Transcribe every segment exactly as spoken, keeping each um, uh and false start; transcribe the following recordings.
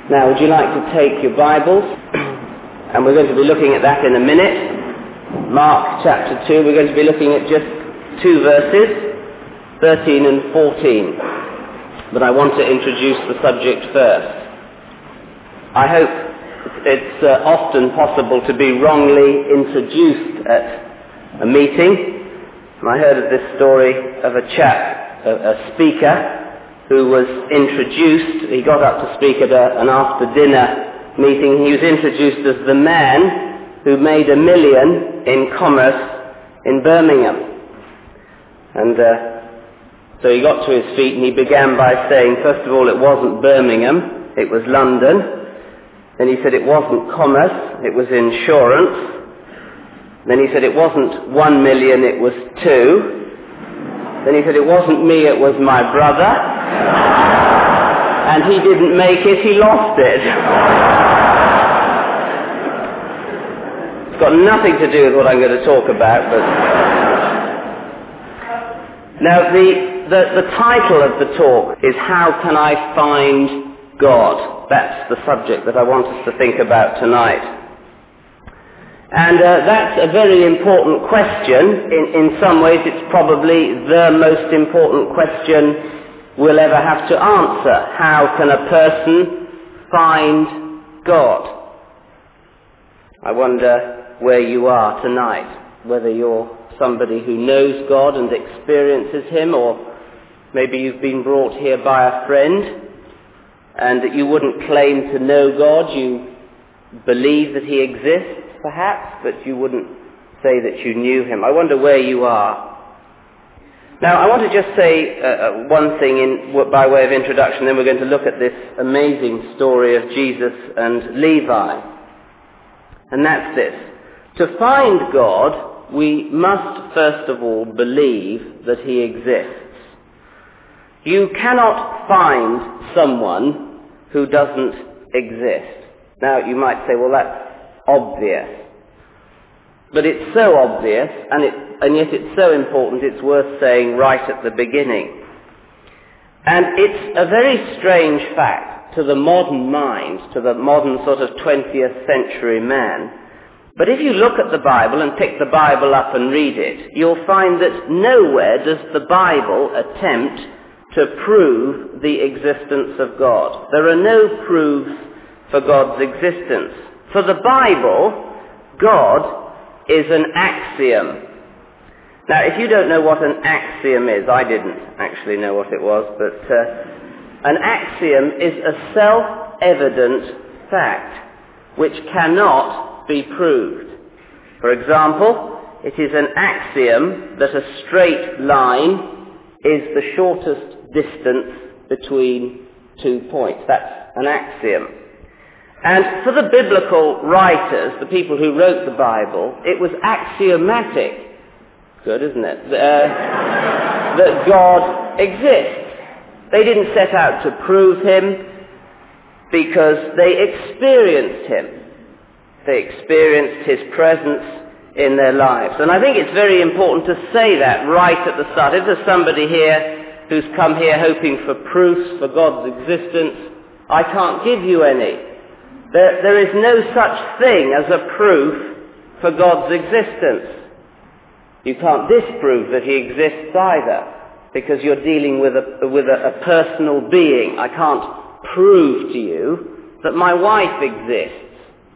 Now, would you like to take your Bibles? And we're going to be looking at that in a minute. Mark chapter two, we're going to be looking at just two verses, thirteen and fourteen. But I want to introduce the subject first. I hope it's uh, often possible to be wrongly introduced at a meeting. I heard of this story of a chap, a, a speaker, who was introduced. He got up to speak at a, an after-dinner meeting. He was introduced as the man who made a million in commerce in Birmingham. And uh, so he got to his feet and he began by saying, first of all, it wasn't Birmingham, it was London. Then he said it wasn't commerce, it was insurance. Then he said it wasn't one million, it was two. Then he said it wasn't me, it was my brother. And he didn't make it, he lost it. It's got nothing to do with what I'm going to talk about, but... Now, the, the, the title of the talk is How Can I Find God? That's the subject that I want us to think about tonight. And uh, that's a very important question. In, in some ways, it's probably the most important question we'll ever have to answer. How can a person find God? I wonder where you are tonight, whether you're somebody who knows God and experiences Him, or maybe you've been brought here by a friend and that you wouldn't claim to know God. You believe that He exists, perhaps, but you wouldn't say that you knew Him. I wonder where you are. Now, I want to just say uh, one thing in, by way of introduction, then we're going to look at this amazing story of Jesus and Levi. And that's this. To find God, we must first of all believe that He exists. You cannot find someone who doesn't exist. Now, you might say, well, that's obvious. But it's so obvious, and, it, and yet it's so important, it's worth saying right at the beginning. And it's a very strange fact to the modern mind, to the modern sort of twentieth century man. But if you look at the Bible and pick the Bible up and read it, you'll find that nowhere does the Bible attempt to prove the existence of God. There are no proofs for God's existence. For the Bible, God is an axiom. Now, if you don't know what an axiom is, I didn't actually know what it was, but uh, an axiom is a self-evident fact which cannot be proved. For example, it is an axiom that a straight line is the shortest distance between two points. That's an axiom. And for the biblical writers, the people who wrote the Bible, it was axiomatic, good isn't it, uh, that God exists. They didn't set out to prove Him because they experienced Him. They experienced His presence in their lives. And I think it's very important to say that right at the start. If there's somebody here who's come here hoping for proofs for God's existence, I can't give you any. There, there is no such thing as a proof for God's existence. You can't disprove that He exists either, because you're dealing with a, with a, a personal being. I can't prove to you that my wife exists.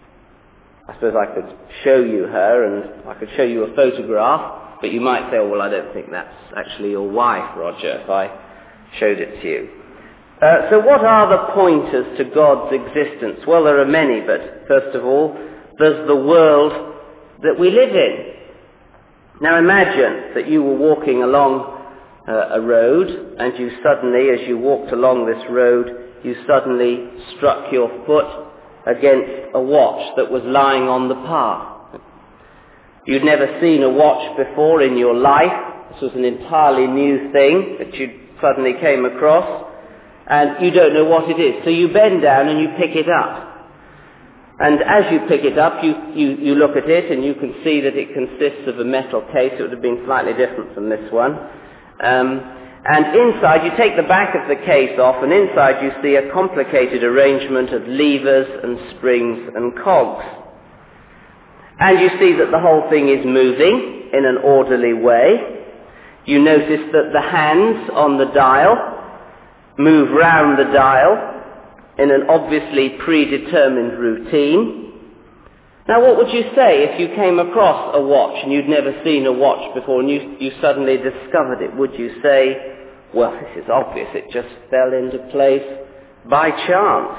I suppose I could show you her and I could show you a photograph, but you might say, oh, well, I don't think that's actually your wife, Roger, if I showed it to you. Uh, so what are the pointers to God's existence? Well, there are many, but first of all, there's the world that we live in. Now imagine that you were walking along uh, a road, and you suddenly, as you walked along this road, you suddenly struck your foot against a watch that was lying on the path. You'd never seen a watch before in your life. This was an entirely new thing that you suddenly came across. And you don't know what it is. So you bend down and you pick it up. And as you pick it up, you, you, you look at it and you can see that it consists of a metal case. It would have been slightly different from this one. Um, And inside, you take the back of the case off, and inside you see a complicated arrangement of levers and springs and cogs. And you see that the whole thing is moving in an orderly way. You notice that the hands on the dial move round the dial in an obviously predetermined routine. Now, what would you say if you came across a watch and you'd never seen a watch before and you, you suddenly discovered it? Would you say, well, this is obvious, it just fell into place by chance?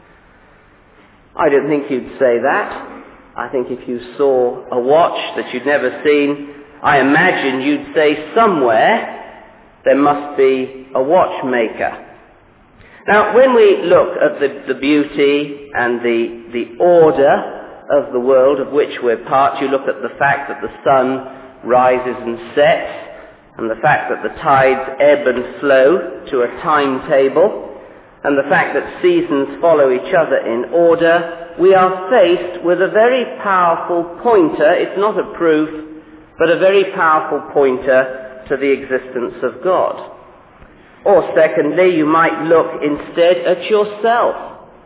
I don't think you'd say that. I think if you saw a watch that you'd never seen, I imagine you'd say somewhere there must be a watchmaker. Now, when we look at the, the beauty and the, the order of the world of which we're part, you look at the fact that the sun rises and sets, and the fact that the tides ebb and flow to a timetable, and the fact that seasons follow each other in order, we are faced with a very powerful pointer. It's not a proof, but a very powerful pointer to the existence of God. Or secondly, you might look instead at yourself.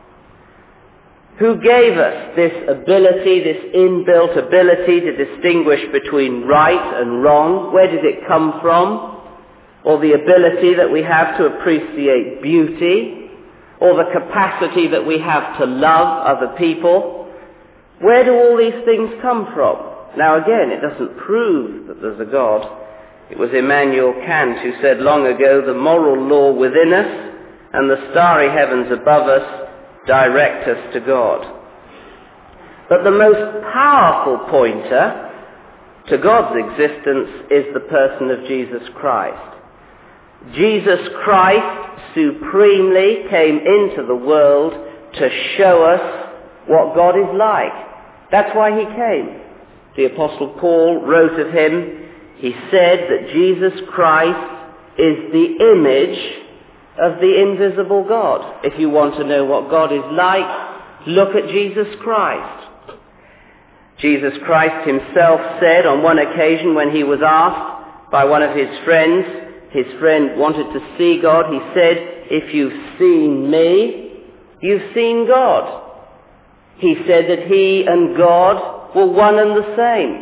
Who gave us this ability, this inbuilt ability to distinguish between right and wrong? Where did it come from? Or the ability that we have to appreciate beauty? Or the capacity that we have to love other people? Where do all these things come from? Now again, it doesn't prove that there's a God. It was Immanuel Kant who said long ago, the moral law within us and the starry heavens above us direct us to God. But the most powerful pointer to God's existence is the person of Jesus Christ. Jesus Christ supremely came into the world to show us what God is like. That's why he came. The Apostle Paul wrote of him, he said that Jesus Christ is the image of the invisible God. If you want to know what God is like, look at Jesus Christ. Jesus Christ himself said on one occasion when he was asked by one of his friends, his friend wanted to see God, he said, if you've seen me, you've seen God. He said that he and God were one and the same.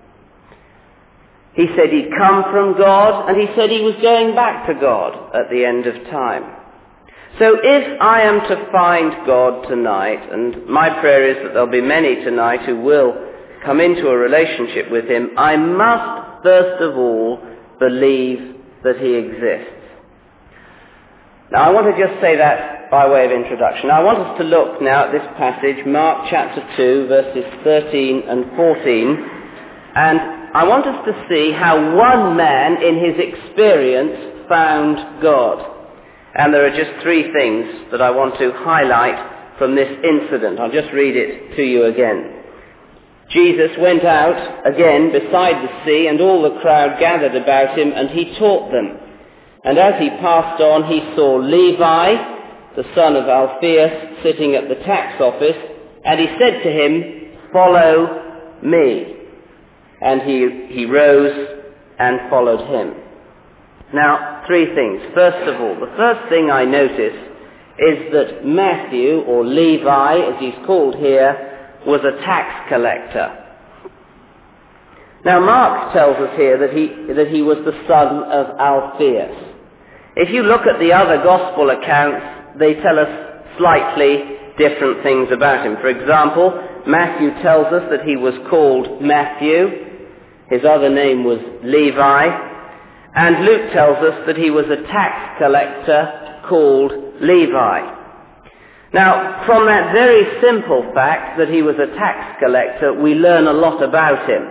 He said he'd come from God, and he said he was going back to God at the end of time. So if I am to find God tonight, and my prayer is that there'll be many tonight who will come into a relationship with him, I must first of all believe that he exists. Now I want to just say that by way of introduction. Now I want us to look now at this passage, Mark chapter two, verses thirteen and fourteen, and I want us to see how one man in his experience found God. And there are just three things that I want to highlight from this incident. I'll just read it to you again. Jesus went out again beside the sea, and all the crowd gathered about him, and he taught them. And as he passed on, he saw Levi, the son of Alphaeus, sitting at the tax office, and he said to him, "Follow me." And he, he rose and followed him. Now, three things. First of all, the first thing I notice is that Matthew, or Levi, as he's called here, was a tax collector. Now, Mark tells us here that he, that he was the son of Alphaeus. If you look at the other gospel accounts, they tell us slightly different things about him. For example, Matthew tells us that he was called Matthew. His other name was Levi. And Luke tells us that he was a tax collector called Levi. Now, from that very simple fact that he was a tax collector, we learn a lot about him.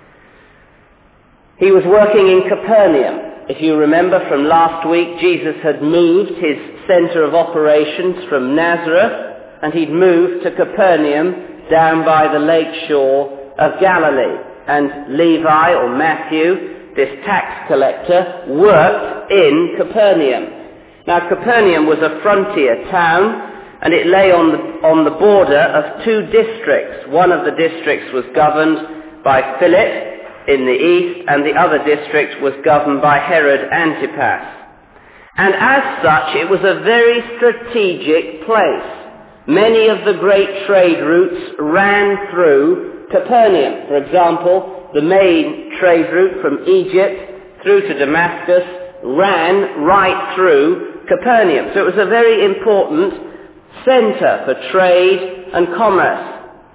He was working in Capernaum. If you remember from last week, Jesus had moved his center of operations from Nazareth, and he'd moved to Capernaum down by the lake shore of Galilee. And Levi, or Matthew, this tax collector, worked in Capernaum. Now, Capernaum was a frontier town, and it lay on the, on the border of two districts. One of the districts was governed by Philip in the east, and the other district was governed by Herod Antipas. And as such, it was a very strategic place. Many of the great trade routes ran through Capernaum. For example, the main trade route from Egypt through to Damascus ran right through Capernaum. So it was a very important centre for trade and commerce.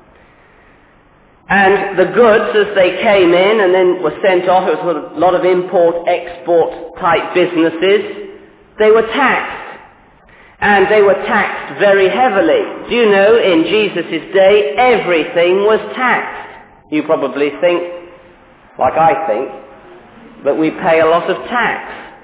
And the goods, as they came in and then were sent off, it was a lot of import-export type businesses, they were taxed. And they were taxed very heavily. Do you know, in Jesus' day, everything was taxed. You probably think, like I think, that we pay a lot of tax.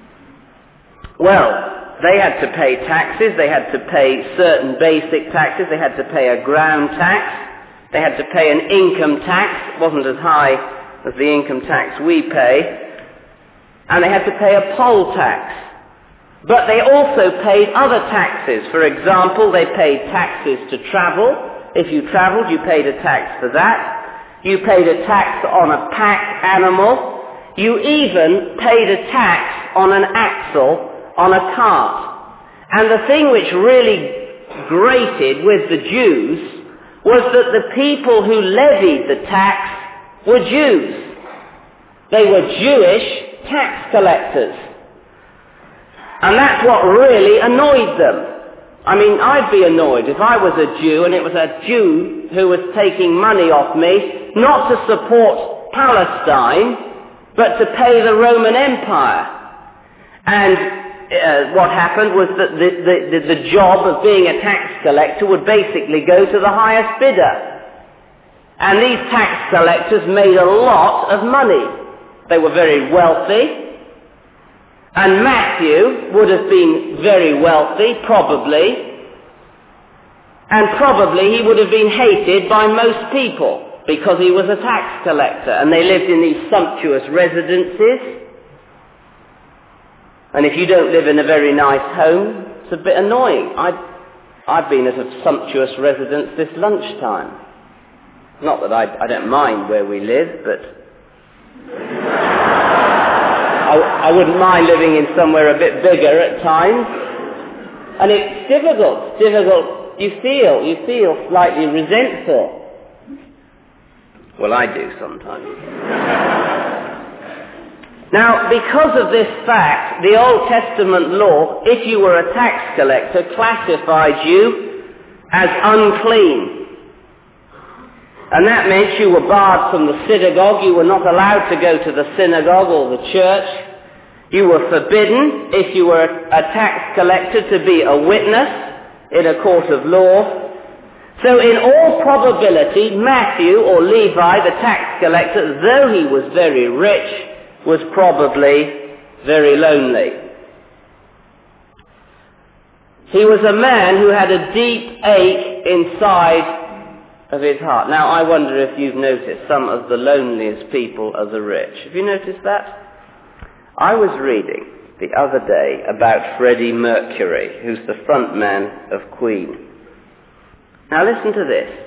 Well, they had to pay taxes, they had to pay certain basic taxes, they had to pay a ground tax, they had to pay an income tax. It wasn't as high as the income tax we pay. And they had to pay a poll tax. But they also paid other taxes. For example, they paid taxes to travel. If you travelled, you paid a tax for that. You paid a tax on a pack animal. You even paid a tax on an axle on a cart. And the thing which really grated with the Jews was that the people who levied the tax were Jews. They were Jewish tax collectors. And that's what really annoyed them. I mean, I'd be annoyed if I was a Jew and it was a Jew who was taking money off me, not to support Palestine, but to pay the Roman Empire. And uh, what happened was that the, the, the, the job of being a tax collector would basically go to the highest bidder. And these tax collectors made a lot of money. They were very wealthy. And Matthew would have been very wealthy, probably, and probably he would have been hated by most people because he was a tax collector and they lived in these sumptuous residences. And if you don't live in a very nice home, it's a bit annoying. I'd, I've been at a sumptuous residence this lunchtime. Not that I, I don't mind where we live, but I, I wouldn't mind living in somewhere a bit bigger at times. And it's difficult, it's difficult. You feel, you feel slightly resentful. Well, I do sometimes. Now, because of this fact, the Old Testament law, if you were a tax collector, classified you as unclean. And that meant you were barred from the synagogue. You were not allowed to go to the synagogue or the church. You were forbidden, if you were a tax collector, to be a witness in a court of law. So in all probability, Matthew, or Levi, the tax collector, though he was very rich, was probably very lonely. He was a man who had a deep ache inside of his heart. Now, I wonder if you've noticed some of the loneliest people are the rich. Have you noticed that? I was reading the other day about Freddie Mercury, who's the front man of Queen. Now listen to this.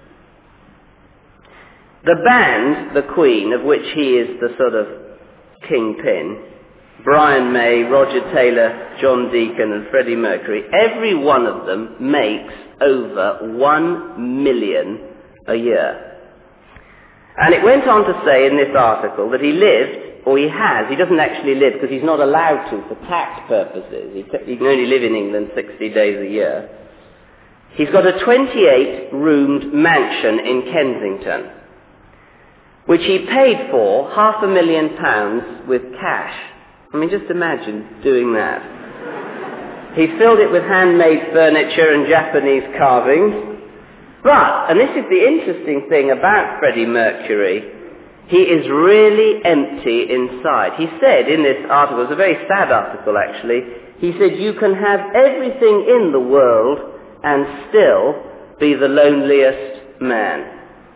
The band, the Queen, of which he is the sort of kingpin, Brian May, Roger Taylor, John Deacon and Freddie Mercury, every one of them makes over one million a year. And it went on to say in this article that he lived, or he has, he doesn't actually live because he's not allowed to for tax purposes. He, t- he can only live in England sixty days a year. He's got a twenty-eight roomed mansion in Kensington, which he paid for half a million pounds with cash. I mean, just imagine doing that. He filled it with handmade furniture and Japanese carvings. But, and this is the interesting thing about Freddie Mercury, he is really empty inside. He said in this article, it's a very sad article actually, he said, you can have everything in the world and still be the loneliest man.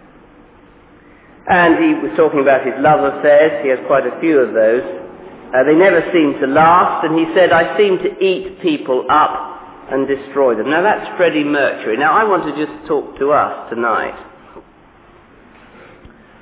And he was talking about his love affairs. He has quite a few of those. Uh, they never seem to last. And he said, I seem to eat people up and destroy them. Now that's Freddie Mercury. Now I want to just talk to us tonight.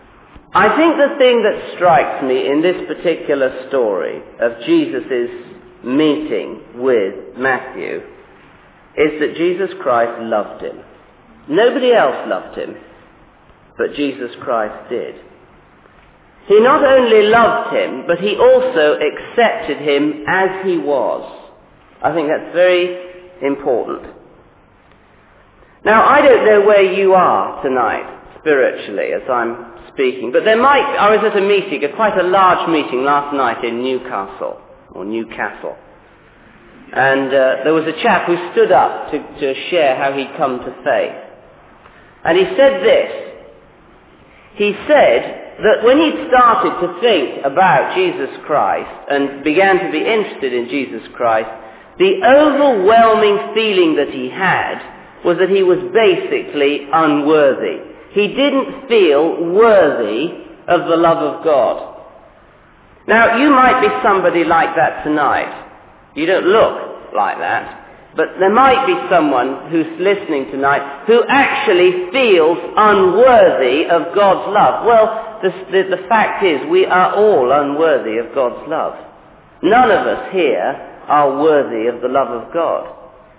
I think the thing that strikes me in this particular story of Jesus' meeting with Matthew is that Jesus Christ loved him. Nobody else loved him, but Jesus Christ did. He not only loved him, but he also accepted him as he was. I think that's very important. Now, I don't know where you are tonight, spiritually, as I'm speaking, but there might, I was at a meeting, a quite a large meeting last night in Newcastle, or Newcastle. And uh, there was a chap who stood up to, to share how he'd come to faith. And he said this. He said that when he started to think about Jesus Christ and began to be interested in Jesus Christ, the overwhelming feeling that he had was that he was basically unworthy. He didn't feel worthy of the love of God. Now, you might be somebody like that tonight. You don't look like that. But there might be someone who's listening tonight who actually feels unworthy of God's love. Well, the, the, the fact is, we are all unworthy of God's love. None of us here are worthy of the love of God.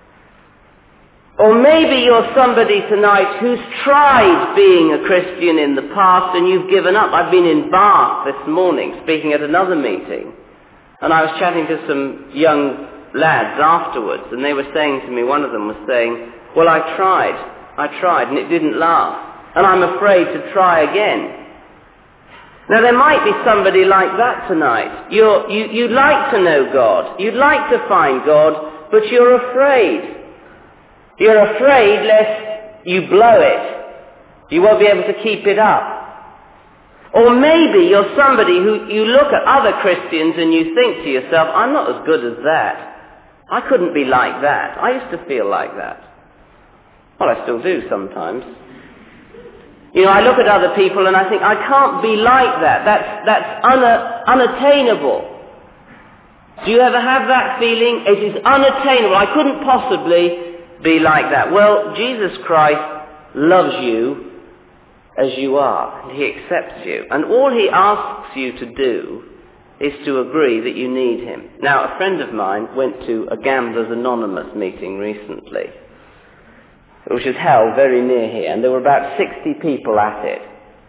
Or maybe you're somebody tonight who's tried being a Christian in the past and you've given up. I've been in Bath this morning speaking at another meeting, and I was chatting to some young lads afterwards, and they were saying to me, one of them was saying, well, I tried, I tried, and it didn't last, and I'm afraid to try again. Now, there might be somebody like that tonight. You're, you, you'd like to know God, you'd like to find God, but you're afraid. You're afraid lest you blow it. You won't be able to keep it up. Or maybe you're somebody who you look at other Christians and you think to yourself, I'm not as good as that. I couldn't be like that. I used to feel like that. Well, I still do sometimes. You know, I look at other people and I think, I can't be like that. That's, that's una, unattainable. Do you ever have that feeling? It is unattainable. I couldn't possibly be like that. Well, Jesus Christ loves you as you are. He accepts you. And all he asks you to do is to agree that you need him. Now, a friend of mine went to a Gamblers Anonymous meeting recently, which was held very near here, and there were about sixty people at it.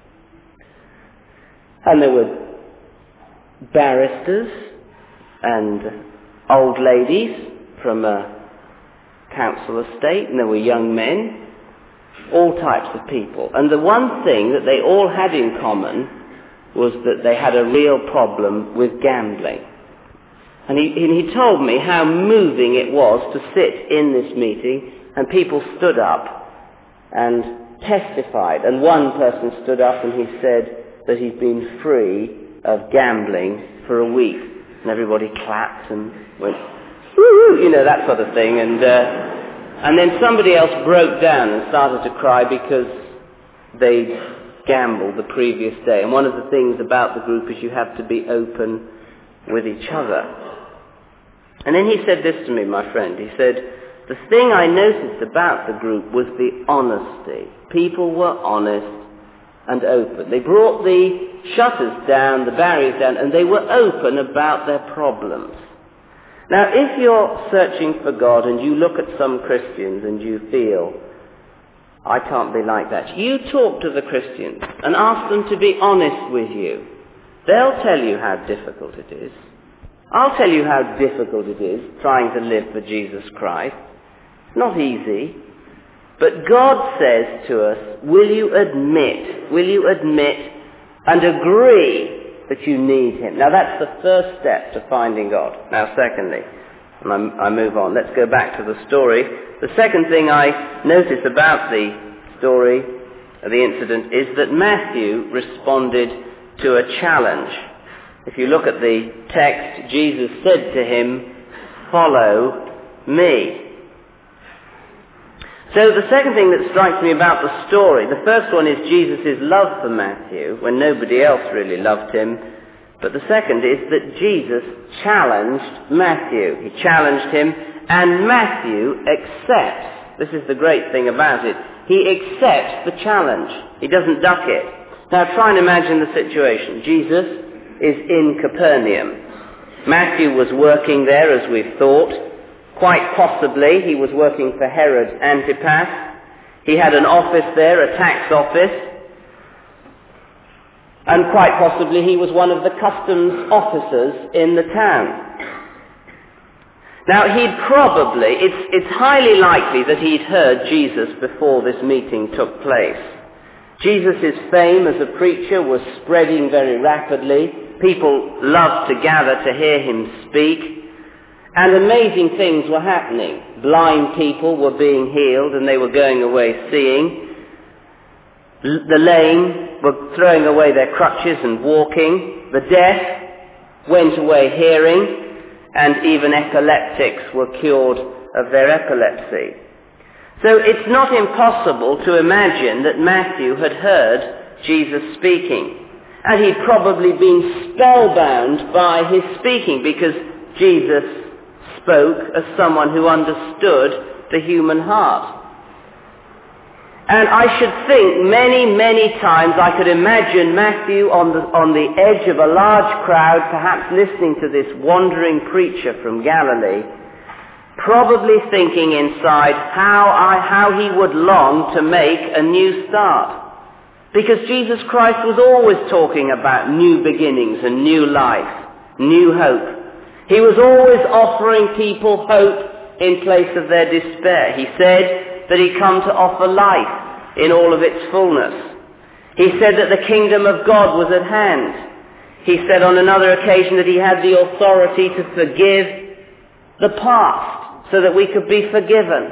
And there were barristers and old ladies from a council estate, and there were young men, all types of people. And the one thing that they all had in common was that they had a real problem with gambling. And he, and he told me how moving it was to sit in this meeting, and people stood up and testified. And one person stood up and he said that he'd been free of gambling for a week. And everybody clapped and went, woo, you know, that sort of thing. And uh, and then somebody else broke down and started to cry because they'd gambled the previous day. And one of the things about the group is you have to be open with each other. And then he said this to me, my friend. He said, the thing I noticed about the group was the honesty. People were honest and open. They brought the shutters down, the barriers down, and they were open about their problems. Now, if you're searching for God and you look at some Christians and you feel, I can't be like that, you talk to the Christians and ask them to be honest with you. They'll tell you how difficult it is. I'll tell you how difficult it is trying to live for Jesus Christ. It's not easy. But God says to us, will you admit, will you admit and agree that you need him? Now that's the first step to finding God. Now secondly, and I move on, let's go back to the story. The second thing I notice about the story, the incident, is that Matthew responded to a challenge. If you look at the text, Jesus said to him, follow me. So the second thing that strikes me about the story, the first one is Jesus' love for Matthew, when nobody else really loved him. But the second is that Jesus challenged Matthew. He challenged him, and Matthew accepts. This is the great thing about it. He accepts the challenge. He doesn't duck it. Now try and imagine the situation. Jesus is in Capernaum. Matthew was working there, as we've thought. Quite possibly he was working for Herod Antipas. He had an office there, a tax office. And quite possibly he was one of the customs officers in the town. Now he'd probably, it's, it's highly likely that he'd heard Jesus before this meeting took place. Jesus' fame as a preacher was spreading very rapidly. People loved to gather to hear him speak. And amazing things were happening. Blind people were being healed and they were going away seeing. The lame were throwing away their crutches and walking. The deaf went away hearing. And even epileptics were cured of their epilepsy. So it's not impossible to imagine that Matthew had heard Jesus speaking. And he'd probably been spellbound by his speaking because Jesus spoke as someone who understood the human heart. And I should think many, many times I could imagine Matthew on the, on the edge of a large crowd, perhaps listening to this wandering preacher from Galilee, probably thinking inside how, I, how he would long to make a new start. Because Jesus Christ was always talking about new beginnings and new life, new hope. He was always offering people hope in place of their despair. He said that he'd come to offer life in all of its fullness. He said that the kingdom of God was at hand. He said on another occasion that he had the authority to forgive the past so that we could be forgiven.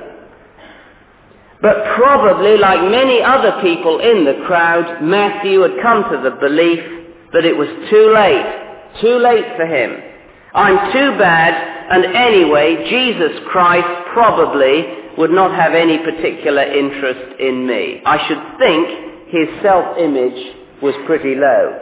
But probably, like many other people in the crowd, Matthew had come to the belief that it was too late, too late for him. I'm too bad, and anyway, Jesus Christ probably would not have any particular interest in me. I should think his self-image was pretty low.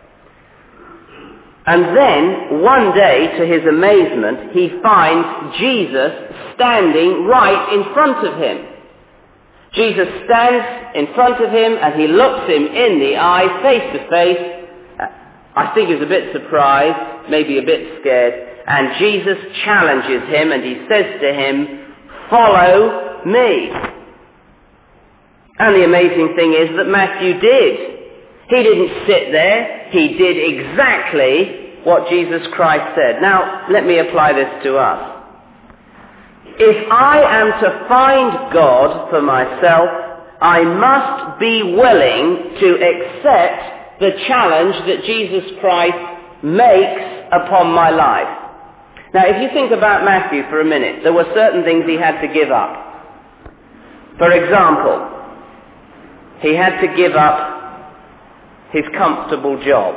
And then, one day, to his amazement, he finds Jesus standing right in front of him. Jesus stands in front of him and he looks him in the eye, face to face. I think he was a bit surprised, maybe a bit scared, and Jesus challenges him and he says to him, "Follow me." And the amazing thing is that Matthew did. He didn't sit there. He did exactly what Jesus Christ said. Now, let me apply this to us. If I am to find God for myself, I must be willing to accept the challenge that Jesus Christ makes upon my life. Now, if you think about Matthew for a minute, there were certain things he had to give up. For example, he had to give up his comfortable job.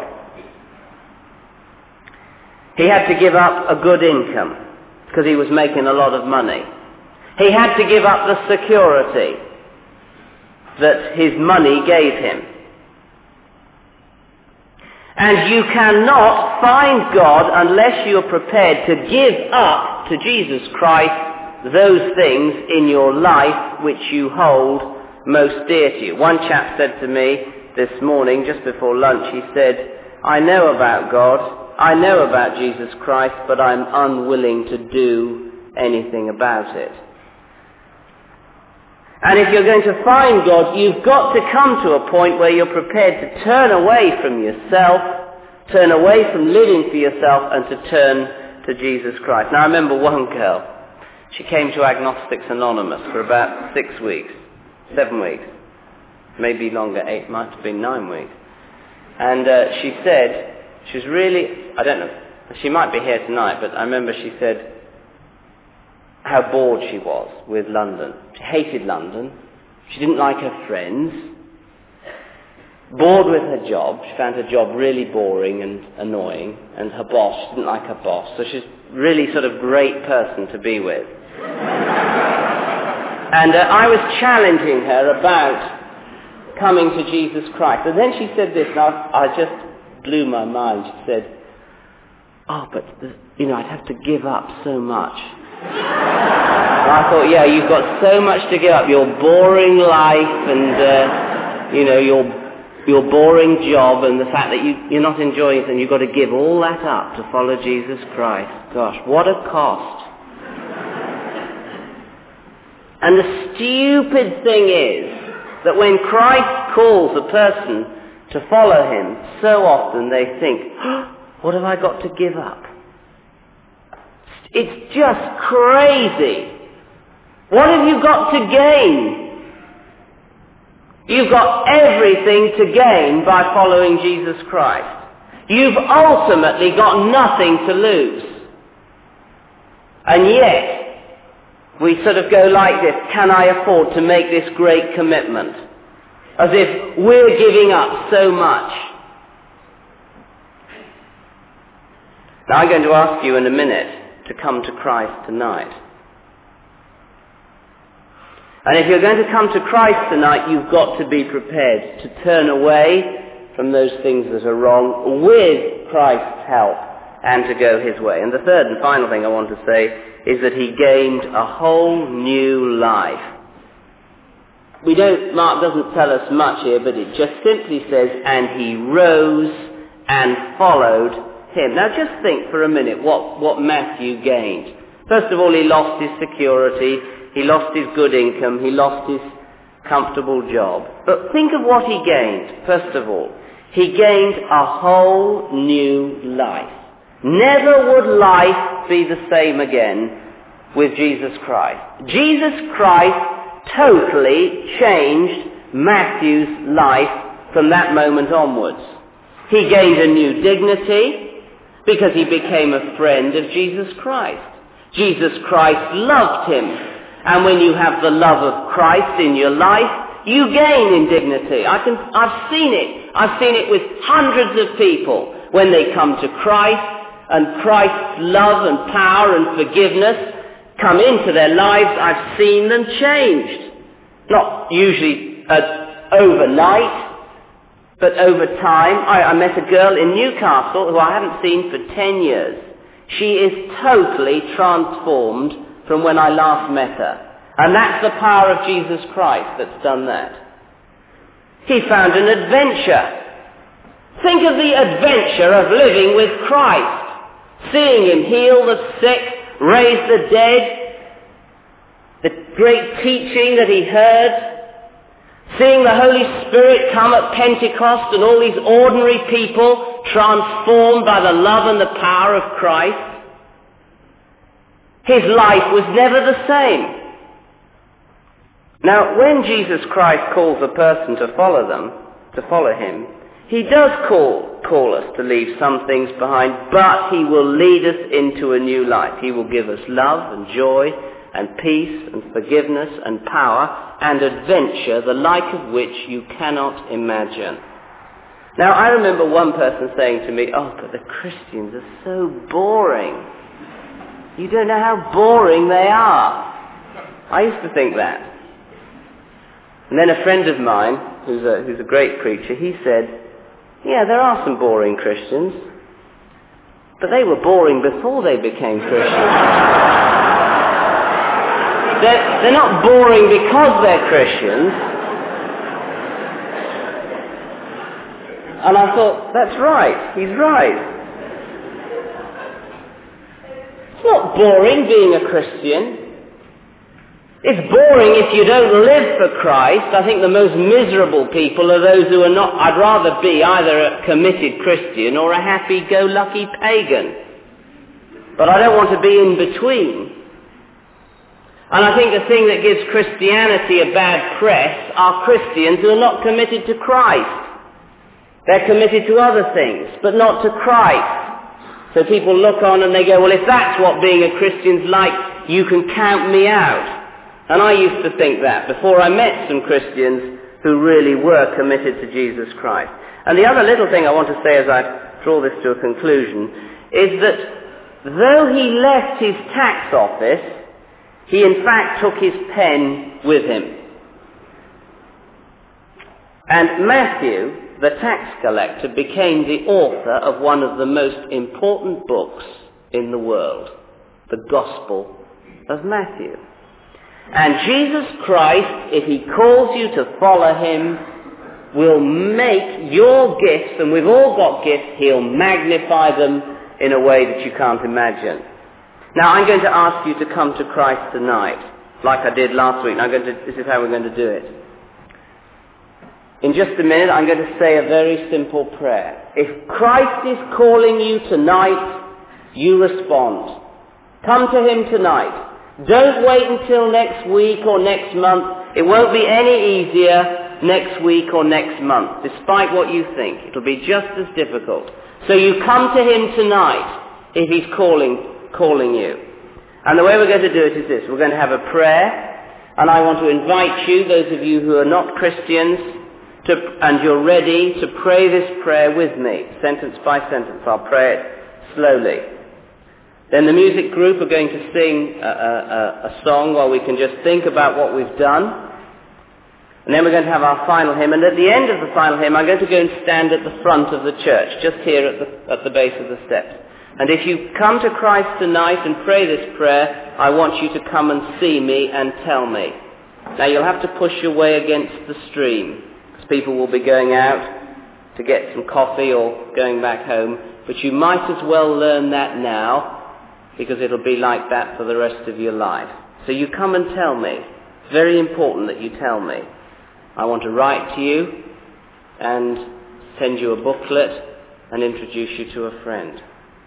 He had to give up a good income because he was making a lot of money. He had to give up the security that his money gave him. And you cannot find God unless you're prepared to give up to Jesus Christ those things in your life which you hold most dear to you. One chap said to me this morning, just before lunch, he said, "I know about God, I know about Jesus Christ, but I'm unwilling to do anything about it." And if you're going to find God, you've got to come to a point where you're prepared to turn away from yourself, turn away from living for yourself, and to turn to Jesus Christ. Now I remember one girl, she came to Agnostics Anonymous for about six weeks, seven weeks, maybe longer, eight, might have been nine weeks. And uh, she said, she was really, I don't know, she might be here tonight, but I remember she said how bored she was with London. She hated London. She didn't like her friends. Bored with her job. She found her job really boring and annoying. And her boss, she didn't like her boss. So she's really sort of great person to be with. And uh, I was challenging her about coming to Jesus Christ. And then she said this, and I, I just blew my mind. She said, "Oh, but, you know, I'd have to give up so much." And I thought, yeah, you've got so much to give up. Your boring life and, uh, you know, your your boring job and the fact that you, you're not enjoying it and you've got to give all that up to follow Jesus Christ. Gosh, what a cost. And the stupid thing is that when Christ calls a person to follow him, so often they think, oh, what have I got to give up? It's just crazy. What have you got to gain? You've got everything to gain by following Jesus Christ. You've ultimately got nothing to lose. And yet, we sort of go like this, can I afford to make this great commitment? As if we're giving up so much. Now I'm going to ask you in a minute to come to Christ tonight. And if you're going to come to Christ tonight, you've got to be prepared to turn away from those things that are wrong with Christ's help and to go his way. And the third and final thing I want to say is that he gained a whole new life. We don't, Mark doesn't tell us much here, but it just simply says, and he rose and followed him. Now just think for a minute what, what Matthew gained. First of all, he lost his security, he lost his good income, he lost his comfortable job. But think of what he gained. First of all, he gained a whole new life. Never would life be the same again with Jesus Christ. Jesus Christ totally changed Matthew's life from that moment onwards. He gained a new dignity because he became a friend of Jesus Christ. Jesus Christ loved him. And when you have the love of Christ in your life, you gain in dignity. I can, I've seen it. I've seen it with hundreds of people when they come to Christ and Christ's love and power and forgiveness come into their lives. I've seen them changed. Not usually uh, overnight, but over time. I, I met a girl in Newcastle who I haven't seen for ten years. She is totally transformed from when I last met her. And that's the power of Jesus Christ that's done that. He found an adventure. Think of the adventure of living with Christ. Seeing him heal the sick, raise the dead, the great teaching that he heard, seeing the Holy Spirit come at Pentecost and all these ordinary people transformed by the love and the power of Christ. His life was never the same. Now, when Jesus Christ calls a person to follow them, to follow him, he does call, call us to leave some things behind, but he will lead us into a new life. He will give us love and joy and peace and forgiveness and power and adventure, the like of which you cannot imagine. Now, I remember one person saying to me, oh, but the Christians are so boring. You don't know how boring they are. I used to think that. And then a friend of mine, who's a, who's a great preacher, he said, yeah, there are some boring Christians, but they were boring before they became Christians. they're, they're not boring because they're Christians. And I thought, that's right, he's right. It's not boring being a Christian. It's boring if you don't live for Christ. I think the most miserable people are those who are not. I'd rather be either a committed Christian or a happy-go-lucky pagan. But I don't want to be in between. And I think the thing that gives Christianity a bad press are Christians who are not committed to Christ. They're committed to other things, but not to Christ. So people look on and they go, well, if that's what being a Christian's like, you can count me out. And I used to think that before I met some Christians who really were committed to Jesus Christ. And the other little thing I want to say as I draw this to a conclusion is that though he left his tax office, he in fact took his pen with him. And Matthew, the tax collector, became the author of one of the most important books in the world, the Gospel of Matthew. And Jesus Christ, if he calls you to follow him, will make your gifts, and we've all got gifts, he'll magnify them in a way that you can't imagine. Now I'm going to ask you to come to Christ tonight, like I did last week, and I'm going to, this is how we're going to do it. In just a minute, I'm going to say a very simple prayer. If Christ is calling you tonight, you respond. Come to him tonight. Don't wait until next week or next month. It won't be any easier next week or next month, despite what you think. It'll be just as difficult. So you come to him tonight if he's calling, calling you. And the way we're going to do it is this. We're going to have a prayer, and I want to invite you, those of you who are not Christians, to, and you're ready to pray this prayer with me, sentence by sentence. I'll pray it slowly. Then the music group are going to sing a, a, a song while we can just think about what we've done. And then we're going to have our final hymn. And at the end of the final hymn, I'm going to go and stand at the front of the church, just here at the, at the base of the steps. And if you come to Christ tonight and pray this prayer, I want you to come and see me and tell me. Now you'll have to push your way against the stream, because people will be going out to get some coffee or going back home. But you might as well learn that now, because it'll be like that for the rest of your life. So you come and tell me. It's very important that you tell me. I want to write to you and send you a booklet and introduce you to a friend.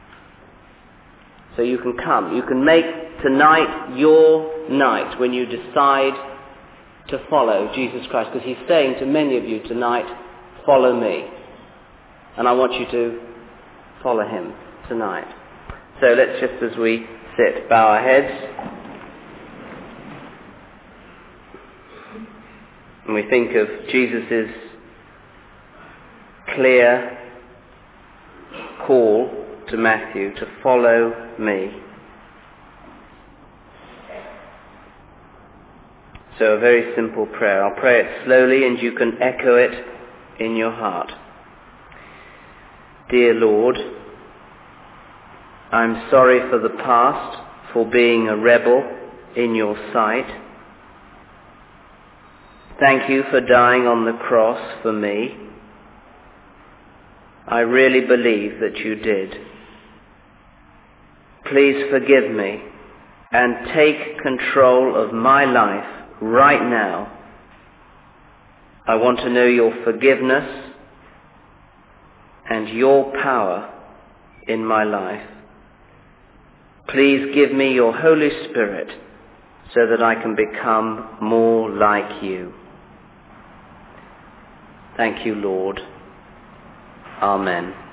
So you can come. You can make tonight your night when you decide to follow Jesus Christ, because he's saying to many of you tonight, follow me. And I want you to follow him tonight. So let's just, as we sit, bow our heads. And we think of Jesus' clear call to Matthew to follow me. So a very simple prayer. I'll pray it slowly and you can echo it in your heart. Dear Lord, I'm sorry for the past, for being a rebel in your sight. Thank you for dying on the cross for me. I really believe that you did. Please forgive me and take control of my life right now. I want to know your forgiveness and your power in my life. Please give me your Holy Spirit so that I can become more like you. Thank you, Lord. Amen.